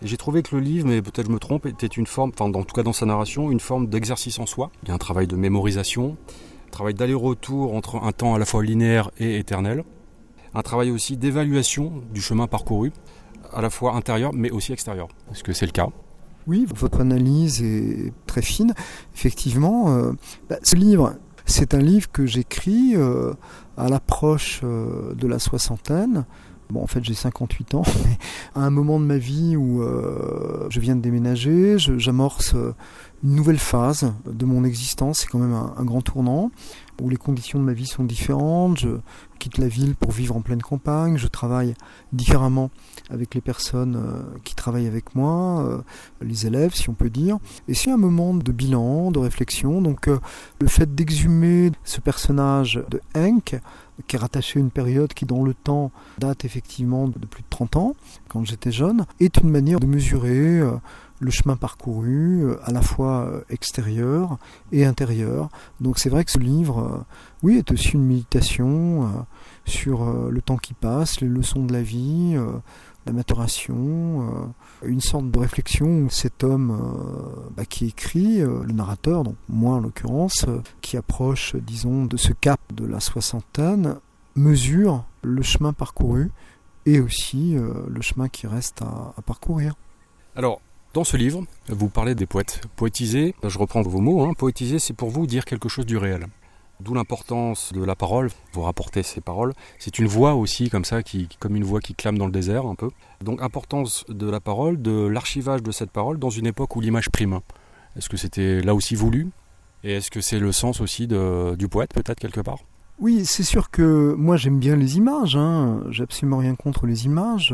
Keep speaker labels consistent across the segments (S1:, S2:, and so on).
S1: Et j'ai trouvé que le livre, mais peut-être je me trompe, était une forme, en tout cas dans sa narration, une forme d'exercice en soi. Il y a un travail de mémorisation, un travail d'aller-retour entre un temps à la fois linéaire et éternel, un travail aussi d'évaluation du chemin parcouru, à la fois intérieur mais aussi extérieur. Est-ce que c'est le cas ?
S2: Oui, votre analyse est très fine. Effectivement, ce livre, c'est un livre que j'écris à l'approche de la soixantaine. Bon, en fait, j'ai 58 ans, mais à un moment de ma vie où je viens de déménager, j'amorce une nouvelle phase de mon existence. C'est quand même un grand tournant, où les conditions de ma vie sont différentes. Je quitte la ville pour vivre en pleine campagne. Je travaille différemment avec les personnes qui travaillent avec moi, les élèves, si on peut dire. Et c'est un moment de bilan, de réflexion. Donc, le fait d'exhumer ce personnage de Henk, qui est rattaché à une période qui, dans le temps, date effectivement de plus de 30 ans, quand j'étais jeune, est une manière de mesurer le chemin parcouru, à la fois extérieur et intérieur. Donc c'est vrai que ce livre, oui, est aussi une méditation sur le temps qui passe, les leçons de la vie, la maturation, une sorte de réflexion où cet homme qui écrit, le narrateur, donc moi en l'occurrence, qui approche, disons, de ce cap de la soixantaine, mesure le chemin parcouru et aussi le chemin qui reste à parcourir.
S1: Alors, dans ce livre, vous parlez des poètes. Poétiser, je reprends vos mots, poétiser, c'est pour vous dire quelque chose du réel. D'où l'importance de la parole, vous rapportez ces paroles. C'est une voix aussi, comme ça, comme une voix qui clame dans le désert, un peu. Donc, importance de la parole, de l'archivage de cette parole dans une époque où l'image prime. Est-ce que c'était là aussi voulu ? Et est-ce que c'est le sens aussi du poète, peut-être, quelque part ?
S2: Oui, c'est sûr que moi j'aime bien les images, j'ai absolument rien contre les images,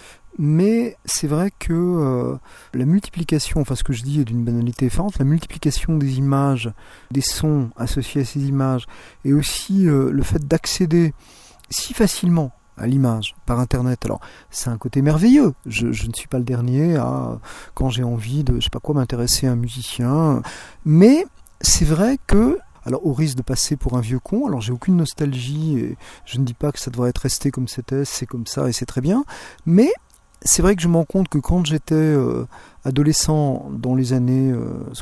S2: mais c'est vrai que la multiplication, ce que je dis est d'une banalité effarante, la multiplication des images, des sons associés à ces images, et aussi le fait d'accéder si facilement à l'image par Internet. Alors, c'est un côté merveilleux. Je ne suis pas le dernier à, quand j'ai envie de, m'intéresser à un musicien, mais c'est vrai que, alors au risque de passer pour un vieux con, alors j'ai aucune nostalgie et je ne dis pas que ça devrait être resté comme c'était, c'est comme ça et c'est très bien, mais c'est vrai que je me rends compte que quand j'étais adolescent dans les années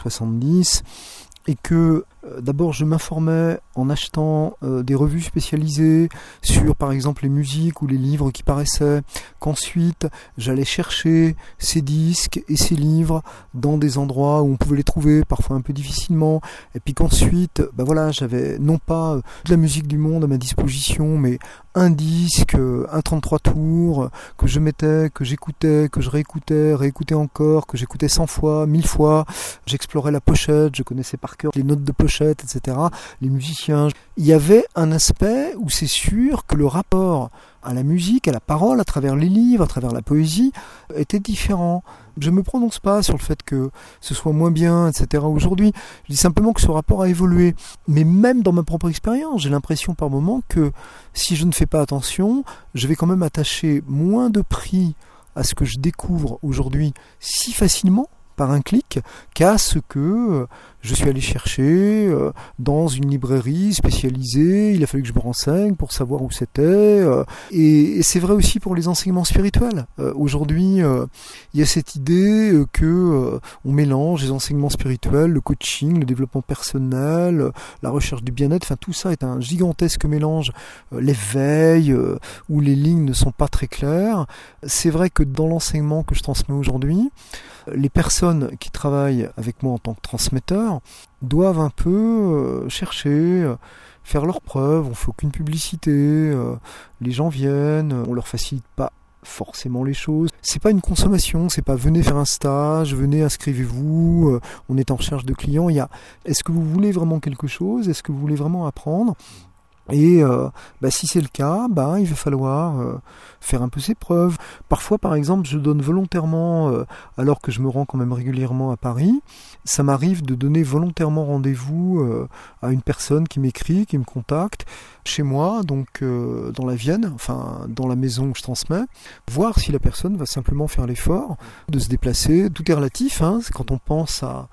S2: 70 et que d'abord je m'informais en achetant des revues spécialisées sur par exemple les musiques ou les livres qui paraissaient, qu'ensuite j'allais chercher ces disques et ces livres dans des endroits où on pouvait les trouver parfois un peu difficilement, et puis qu'ensuite j'avais non pas de la musique du monde à ma disposition, mais un disque, un 33 tours que je mettais, que j'écoutais, que je réécoutais encore, que j'écoutais 100 fois, 1000 fois, j'explorais la pochette, je connaissais par cœur les notes de pochette, etc., les musiciens. Il y avait un aspect où c'est sûr que le rapport à la musique, à la parole, à travers les livres, à travers la poésie, était différent. Je ne me prononce pas sur le fait que ce soit moins bien, etc. aujourd'hui. Je dis simplement que ce rapport a évolué. Mais même dans ma propre expérience, j'ai l'impression par moments que si je ne fais pas attention, je vais quand même attacher moins de prix à ce que je découvre aujourd'hui si facilement, par un clic, qu'à ce que je suis allé chercher dans une librairie spécialisée. Il a fallu que je me renseigne pour savoir où c'était. Et c'est vrai aussi pour les enseignements spirituels. Aujourd'hui, il y a cette idée que on mélange les enseignements spirituels, le coaching, le développement personnel, la recherche du bien-être. Enfin, tout ça est un gigantesque mélange. L'éveil, où les lignes ne sont pas très claires. C'est vrai que dans l'enseignement que je transmets aujourd'hui, les personnes qui travaillent avec moi en tant que transmetteur doivent un peu chercher, faire leurs preuves, on ne fait aucune publicité, les gens viennent, on ne leur facilite pas forcément les choses. C'est pas une consommation, c'est pas venez faire un stage, venez inscrivez-vous, on est en recherche de clients. Il y a est-ce que vous voulez vraiment quelque chose, est-ce que vous voulez vraiment apprendre ? Et si c'est le cas, il va falloir faire un peu ses preuves. Parfois, par exemple, je donne volontairement, alors que je me rends quand même régulièrement à Paris, ça m'arrive de donner volontairement rendez-vous à une personne qui m'écrit, qui me contacte, chez moi, donc dans la Vienne, dans la maison où je transmets, voir si la personne va simplement faire l'effort de se déplacer. Tout est relatif, c'est quand on pense à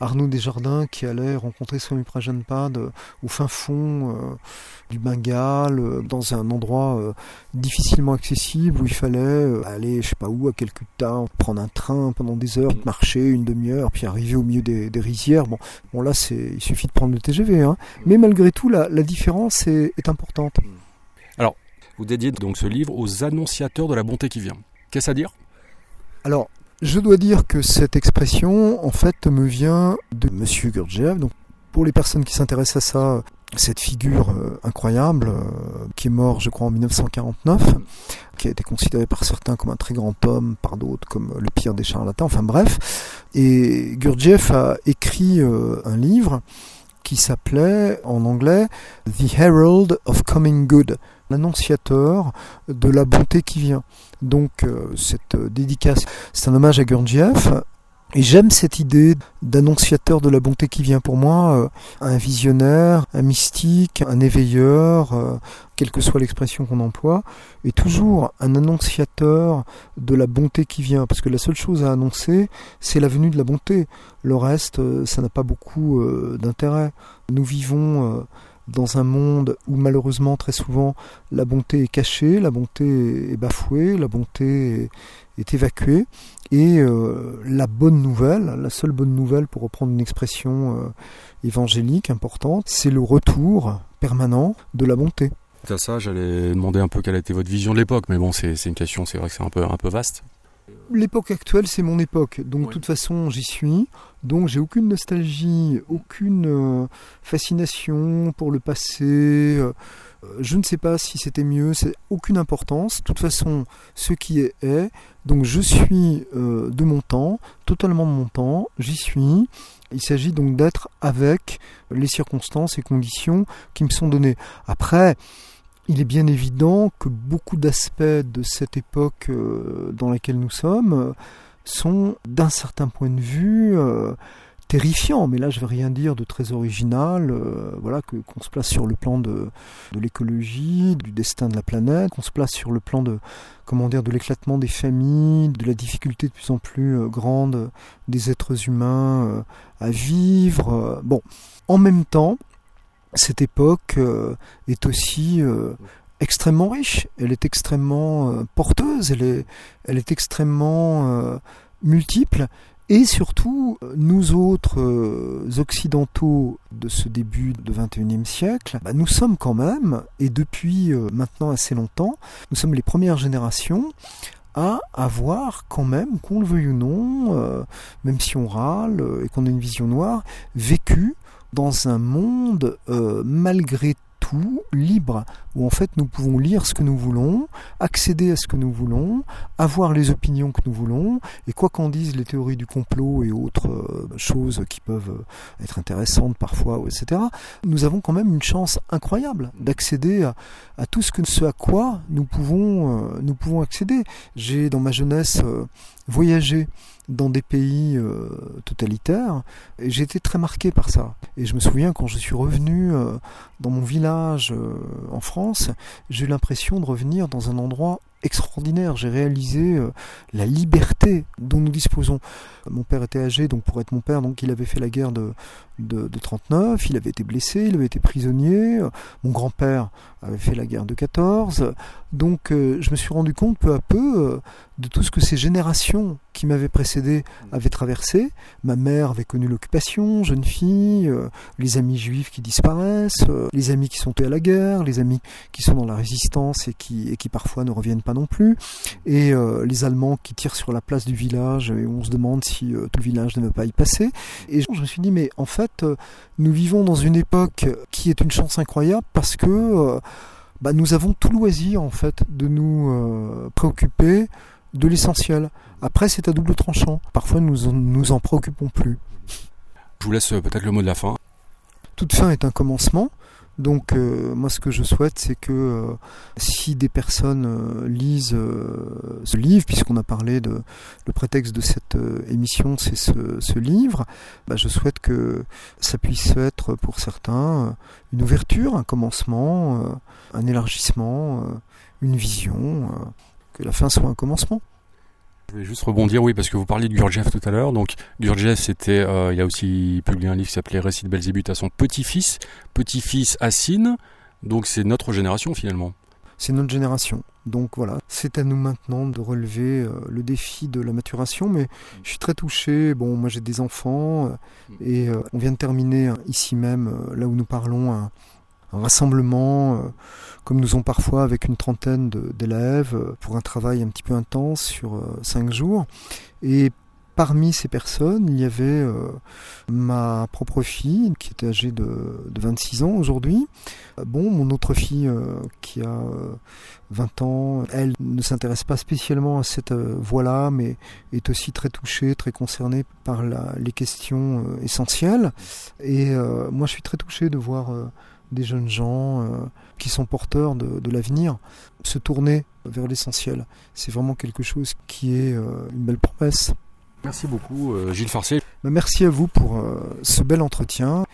S2: Arnaud Desjardins qui allait rencontrer Swami Prajanpad au fin fond du Bengale, dans un endroit difficilement accessible où il fallait aller, je sais pas où, à Calcutta, prendre un train pendant des heures, marcher une demi-heure, puis arriver au milieu des rizières. Bon là, il suffit de prendre le TGV, hein. Mais malgré tout, la différence est importante.
S1: Alors, vous dédiez donc ce livre aux annonciateurs de la bonté qui vient. Qu'est-ce à dire ?
S2: Alors, je dois dire que cette expression, en fait, me vient de Monsieur Gurdjieff. Donc, pour les personnes qui s'intéressent à ça, cette figure incroyable, qui est mort, je crois, en 1949, qui a été considéré par certains comme un très grand homme, par d'autres comme le pire des charlatans, enfin bref. Et Gurdjieff a écrit un livre qui s'appelait, en anglais, The Herald of Coming Good, l'annonciateur de la bonté qui vient. Donc cette dédicace, c'est un hommage à Gurdjieff, et j'aime cette idée d'annonciateur de la bonté qui vient. Pour moi, un visionnaire, un mystique, un éveilleur, quelle que soit l'expression qu'on emploie, est toujours un annonciateur de la bonté qui vient, parce que la seule chose à annoncer, c'est la venue de la bonté. Le reste, ça n'a pas beaucoup d'intérêt. Nous vivons dans un monde où malheureusement très souvent la bonté est cachée, la bonté est bafouée, la bonté est évacuée, et la bonne nouvelle, la seule bonne nouvelle, pour reprendre une expression évangélique importante, c'est le retour permanent de la bonté.
S1: À ça, j'allais demander un peu quelle était votre vision de l'époque, mais bon, c'est une question, c'est vrai que c'est un peu vaste.
S2: L'époque actuelle, c'est mon époque, donc de toute façon, j'y suis. Donc j'ai aucune nostalgie, aucune fascination pour le passé. Je ne sais pas si c'était mieux, c'est aucune importance. De toute façon, ce qui est. Donc je suis de mon temps, totalement de mon temps, j'y suis. Il s'agit donc d'être avec les circonstances et conditions qui me sont données. Après, il est bien évident que beaucoup d'aspects de cette époque dans laquelle nous sommes sont, d'un certain point de vue, terrifiants. Mais là, je ne vais rien dire de très original. Voilà, qu'on se place sur le plan de l'écologie, du destin de la planète, qu'on se place sur le plan de l'éclatement des familles, de la difficulté de plus en plus grande des êtres humains à vivre. Bon, en même temps, cette époque est aussi extrêmement riche, elle est extrêmement porteuse, elle est extrêmement multiple, et surtout, nous autres occidentaux de ce début du XXIe siècle, nous sommes quand même, et depuis maintenant assez longtemps, nous sommes les premières générations à avoir quand même, qu'on le veuille ou non, même si on râle et qu'on a une vision noire, vécu dans un monde malgré tout libre, où en fait nous pouvons lire ce que nous voulons, accéder à ce que nous voulons, avoir les opinions que nous voulons, et quoi qu'en disent les théories du complot et autres choses qui peuvent être intéressantes parfois, etc., nous avons quand même une chance incroyable d'accéder à tout ce à quoi nous pouvons accéder. J'ai dans ma jeunesse voyagé dans des pays totalitaires, et j'ai été très marqué par ça. Et je me souviens, quand je suis revenu dans mon village en France, j'ai eu l'impression de revenir dans un endroit extraordinaire. J'ai réalisé la liberté dont nous disposons. Mon père était âgé, donc pour être mon père, donc il avait fait la guerre de 39, il avait été blessé, il avait été prisonnier. Mon grand-père avait fait la guerre de 14. Donc je me suis rendu compte peu à peu de tout ce que ces générations qui m'avaient précédé avaient traversé. Ma mère avait connu l'occupation, jeune fille, les amis juifs qui disparaissent, les amis qui sont à la guerre, les amis qui sont dans la résistance et qui parfois ne reviennent pas non plus, et les Allemands qui tirent sur la place du village, et on se demande si tout le village ne va pas y passer. Et je me suis dit, mais en fait, nous vivons dans une époque qui est une chance incroyable, parce que nous avons tout loisir en fait de nous préoccuper de l'essentiel. Après, c'est à double tranchant. Parfois, nous en préoccupons plus.
S1: Je vous laisse peut-être le mot de la fin.
S2: Toute fin est un commencement. Donc moi ce que je souhaite, c'est que si des personnes lisent ce livre, puisqu'on a parlé le prétexte de cette émission, c'est ce livre, je souhaite que ça puisse être pour certains une ouverture, un commencement, un élargissement, une vision, que la fin soit un commencement.
S1: Je vais juste rebondir, oui, parce que vous parliez de Gurdjieff tout à l'heure. Donc Gurdjieff, il a aussi publié un livre qui s'appelait Récits de Belzébuth à son petit-fils Hassine. Donc c'est notre génération finalement.
S2: C'est notre génération. Donc voilà, c'est à nous maintenant de relever le défi de la maturation. Mais je suis très touché. Bon, moi j'ai des enfants et on vient de terminer ici même, là où nous parlons, un rassemblement, comme nous ont parfois avec une trentaine d'élèves, pour un travail un petit peu intense sur 5 jours. Et parmi ces personnes, il y avait ma propre fille, qui était âgée de 26 ans aujourd'hui. Mon autre fille, qui a 20 ans, elle ne s'intéresse pas spécialement à cette voie-là, mais est aussi très touchée, très concernée par les questions essentielles. Et moi, je suis très touché de voir des jeunes gens qui sont porteurs de l'avenir se tourner vers l'essentiel. C'est vraiment quelque chose qui est une belle promesse.
S1: Merci beaucoup Gilles Farcé.
S2: Merci à vous pour ce bel entretien.